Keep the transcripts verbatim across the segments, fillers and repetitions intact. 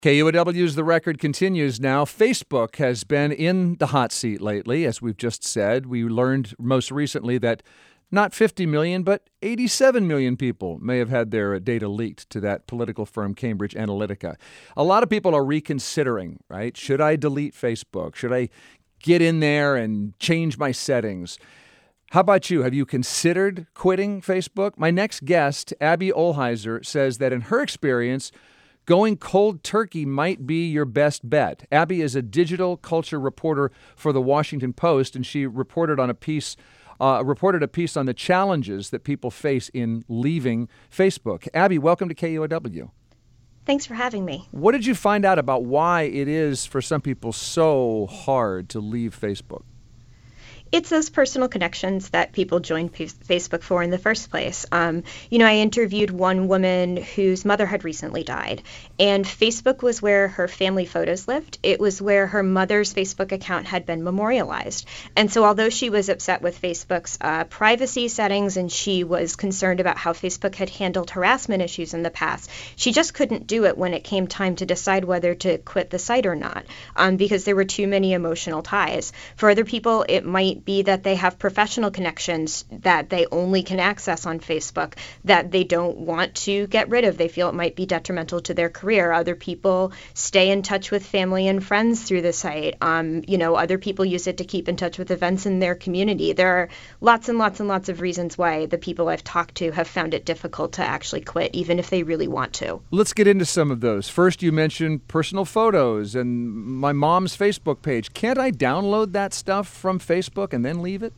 K U O W's The Record continues now. Facebook has been in the hot seat lately, as we've just said. We learned most recently that not fifty million, but eighty-seven million people may have had their data leaked to that political firm Cambridge Analytica. A lot of people are reconsidering, right? Should I delete Facebook? Should I get in there and change my settings? How about you? Have you considered quitting Facebook? My next guest, Abby Olheiser, says that in her experience, going cold turkey might be your best bet. Abby is a digital culture reporter for The Washington Post, and she reported on a piece, uh, reported a piece on the challenges that people face in leaving Facebook. Abby, welcome to K U O W. Thanks for having me. What did you find out about why it is for some people so hard to leave Facebook? It's those personal connections that people join P- Facebook for in the first place. Um, you know, I interviewed one woman whose mother had recently died, and Facebook was where her family photos lived. It was where her mother's Facebook account had been memorialized. And so although she was upset with Facebook's uh, privacy settings and she was concerned about how Facebook had handled harassment issues in the past, she just couldn't do it when it came time to decide whether to quit the site or not, um, because there were too many emotional ties. For other people, it might be that they have professional connections that they only can access on Facebook that they don't want to get rid of. They feel it might be detrimental to their career. Other people stay in touch with family and friends through the site. Um, you know, other people use it to keep in touch with events in their community. There are lots and lots and lots of reasons why the people I've talked to have found it difficult to actually quit, even if they really want to. Let's get into some of those. First, you mentioned personal photos and my mom's Facebook page. Can't I download that stuff from Facebook and then leave it?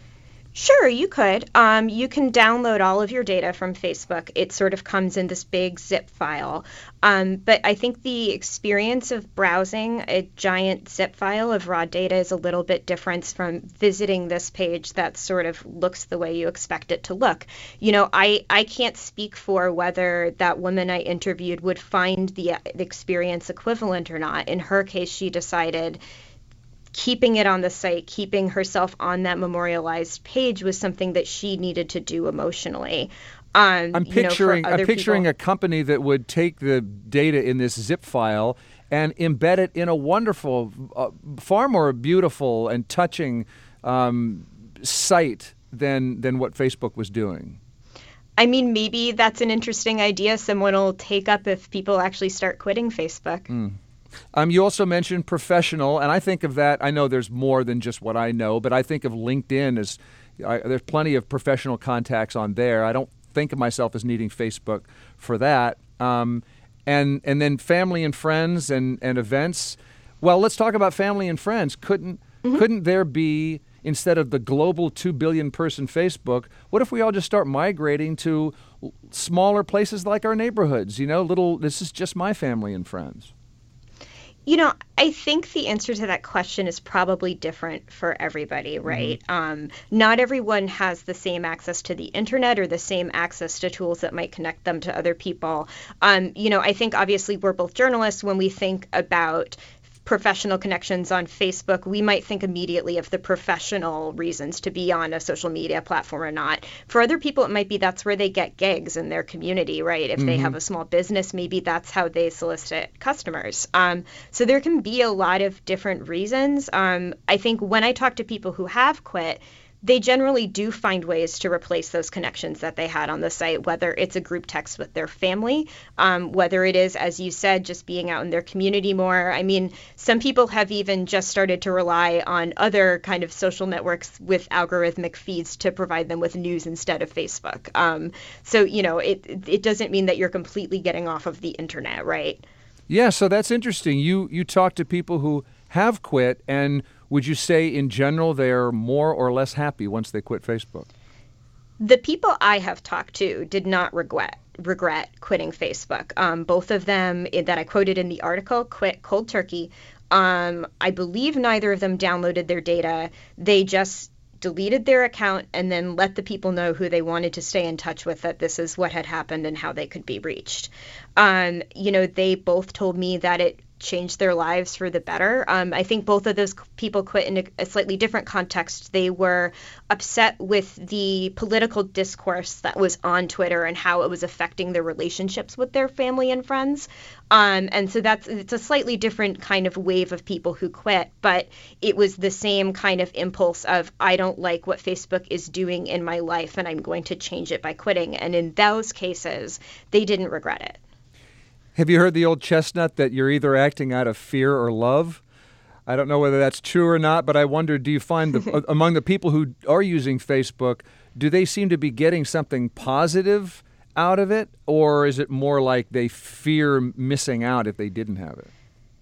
Sure, you could. Um, you can download all of your data from Facebook. It sort of comes in this big zip file. Um, but I think the experience of browsing a giant zip file of raw data is a little bit different from visiting this page that sort of looks the way you expect it to look. You know, I, I can't speak for whether that woman I interviewed would find the, the experience equivalent or not. In her case, she decided keeping it on the site, keeping herself on that memorialized page was something that she needed to do emotionally. Um, I'm picturing, you know, I'm picturing people, a company that would take the data in this zip file and embed it in a wonderful, uh, far more beautiful and touching um, site than than what Facebook was doing. I mean, maybe that's an interesting idea someone will take up if people actually start quitting Facebook. Mm. Um, you also mentioned professional, and I think of that. I know there's more than just what I know, but I think of LinkedIn as I, there's plenty of professional contacts on there. I don't think of myself as needing Facebook for that. Um, and and then family and friends and, and events. Well, let's talk about family and friends. Couldn't mm-hmm. couldn't there be, instead of the global two billion person Facebook, what if we all just start migrating to smaller places like our neighborhoods? You know, little. This is just my family and friends. You know, I think the answer to that question is probably different for everybody, right? Mm-hmm. Um, not everyone has the same access to the internet or the same access to tools that might connect them to other people. Um, you know, I think obviously we're both journalists. When we think about professional connections on Facebook, we might think immediately of the professional reasons to be on a social media platform or not. For other people, it might be that's where they get gigs in their community, right? If mm-hmm. they have a small business, maybe that's how they solicit customers. Um, so there can be a lot of different reasons. Um, I think when I talk to people who have quit, they generally do find ways to replace those connections that they had on the site, whether it's a group text with their family, um, whether it is, as you said, just being out in their community more. I mean, some people have even just started to rely on other kind of social networks with algorithmic feeds to provide them with news instead of Facebook. Um, so, you know, it it doesn't mean that you're completely getting off of the internet, right? Yeah, so that's interesting. You you talk to people who have quit, and would you say in general they're more or less happy once they quit Facebook? The people I have talked to did not regret regret quitting Facebook. Um, both of them that I quoted in the article quit cold turkey. Um, I believe neither of them downloaded their data. They just deleted their account and then let the people know who they wanted to stay in touch with that this is what had happened and how they could be reached. Um, you know, they both told me that it change their lives for the better. Um, I think both of those people quit in a, a slightly different context. They were upset with the political discourse that was on Twitter and how it was affecting their relationships with their family and friends. Um, and so that's it's a slightly different kind of wave of people who quit, but it was the same kind of impulse of, I don't like what Facebook is doing in my life and I'm going to change it by quitting. And in those cases, they didn't regret it. Have you heard the old chestnut that you're either acting out of fear or love? I don't know whether that's true or not, but I wonder, do you find the, among the people who are using Facebook, do they seem to be getting something positive out of it, or is it more like they fear missing out if they didn't have it?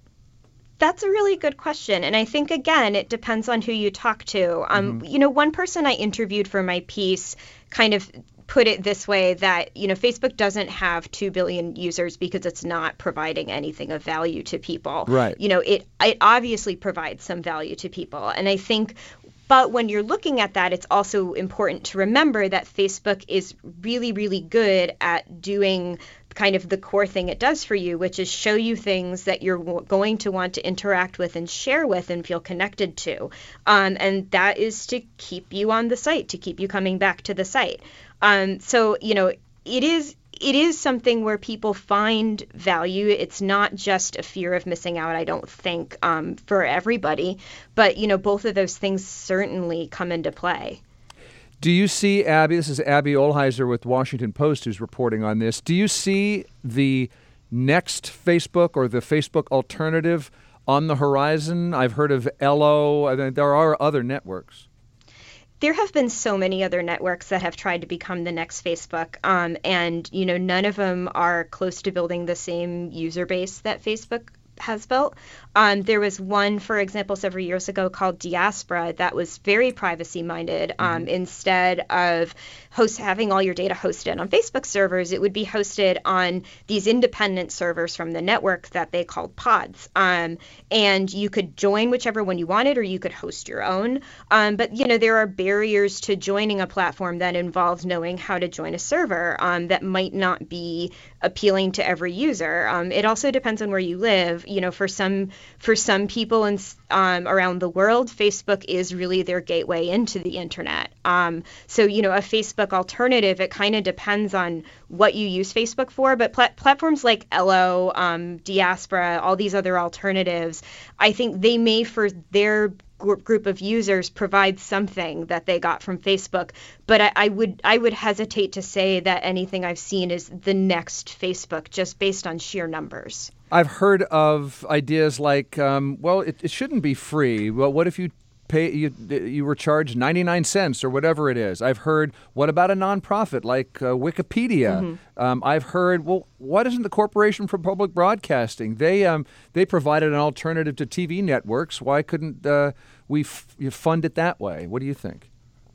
That's a really good question. And I think, again, it depends on who you talk to. Um, mm-hmm. You know, one person I interviewed for my piece kind of put it this way, that, you know, Facebook doesn't have two billion users because it's not providing anything of value to people. Right. You know, it, it obviously provides some value to people. And I think, but when you're looking at that, it's also important to remember that Facebook is really, really good at doing kind of the core thing it does for you, which is show you things that you're w- going to want to interact with and share with and feel connected to. Um, and that is to keep you on the site, to keep you coming back to the site. Um, so, you know, it is it is something where people find value. It's not just a fear of missing out, I don't think, um, for everybody. But, you know, both of those things certainly come into play. Do you see, Abby, this is Abby Olheiser with Washington Post who's reporting on this. Do you see the next Facebook or the Facebook alternative on the horizon? I've heard of Ello. I mean, there are other networks. There have been so many other networks that have tried to become the next Facebook, um, and you know, none of them are close to building the same user base that Facebook has built. Um, there was one, for example, several years ago called Diaspora that was very privacy-minded. Um, mm-hmm. Instead of host having all your data hosted on Facebook servers, it would be hosted on these independent servers from the network that they called pods. Um, and you could join whichever one you wanted, or you could host your own. Um, but, you know, there are barriers to joining a platform that involves knowing how to join a server um, that might not be appealing to every user. Um, it also depends on where you live. You know, for some for some people in, um, around the world, Facebook is really their gateway into the internet. Um, so, you know, a Facebook alternative, it kind of depends on what you use Facebook for. But pl- platforms like Ello, um, Diaspora, all these other alternatives, I think they may, for their group of users, provide something that they got from Facebook, but I, I would I would hesitate to say that anything I've seen is the next Facebook, just based on sheer numbers. I've heard of ideas like, um, well, it, it shouldn't be free. Well, what if you pay you you were charged ninety-nine cents or whatever it is? I've heard, what about a nonprofit like uh, Wikipedia? Mm-hmm. Um, I've heard, well, what isn't the Corporation for Public Broadcasting? They um they provided an alternative to T V networks. Why couldn't uh, we f- fund it that way? What do you think?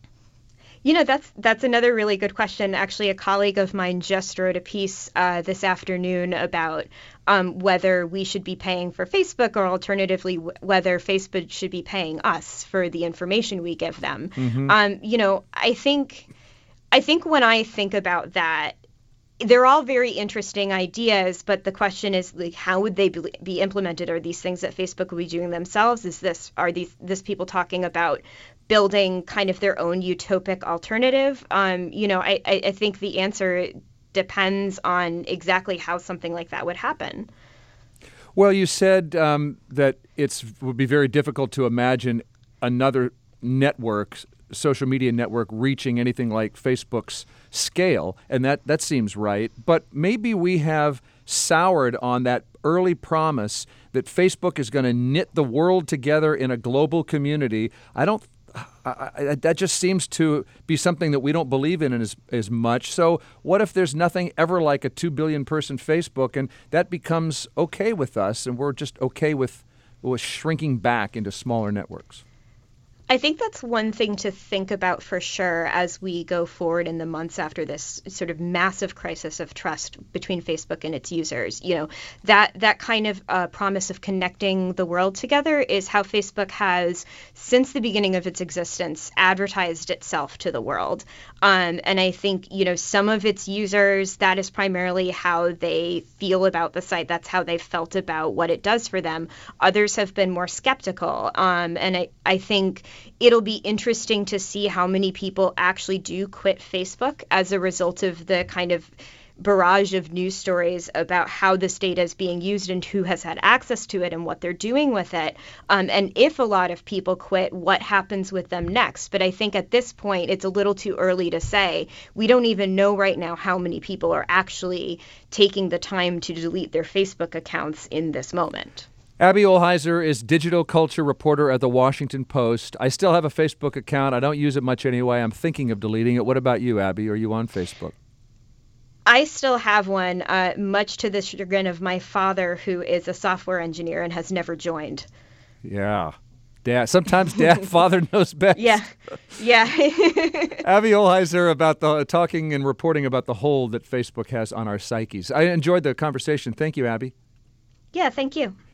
You know, that's that's another really good question. Actually, a colleague of mine just wrote a piece uh, this afternoon about um, whether we should be paying for Facebook, or alternatively, w- whether Facebook should be paying us for the information we give them. Mm-hmm. Um, you know, I think I think when I think about that, they're all very interesting ideas, but the question is, like, how would they be, be implemented? Are these things that Facebook will be doing themselves? Is this are these this people talking about building kind of their own utopic alternative? Um, you know, I, I think the answer depends on exactly how something like that would happen. Well, you said um, that it would be very difficult to imagine another network, social media network, reaching anything like Facebook's scale, and that, that seems right. But maybe we have soured on that early promise that Facebook is going to knit the world together in a global community. I don't I, I, that just seems to be something that we don't believe in as, as much. So what if there's nothing ever like a two billion person Facebook, and that becomes okay with us, and we're just okay with, with shrinking back into smaller networks? I think that's one thing to think about for sure as we go forward in the months after this sort of massive crisis of trust between Facebook and its users. You know, that that kind of uh, promise of connecting the world together is how Facebook has, since the beginning of its existence, advertised itself to the world. Um, and I think, you know, some of its users, that is primarily how they feel about the site. That's how they felt about what it does for them. Others have been more skeptical. Um, and I, I think it'll be interesting to see how many people actually do quit Facebook as a result of the kind of barrage of news stories about how this data is being used and who has had access to it and what they're doing with it. Um, and if a lot of people quit, what happens with them next? But I think at this point, it's a little too early to say. We don't even know right now how many people are actually taking the time to delete their Facebook accounts in this moment. Abby Ohlheiser is digital culture reporter at The Washington Post. I still have a Facebook account. I don't use it much anyway. I'm thinking of deleting it. What about you, Abby? Are you on Facebook? I still have one, uh, much to the chagrin of my father, who is a software engineer and has never joined. Yeah. Dad. Sometimes dad, father knows best. Yeah. Yeah. Abby Ohlheiser about the talking and reporting about the hold that Facebook has on our psyches. I enjoyed the conversation. Thank you, Abby. Yeah, thank you.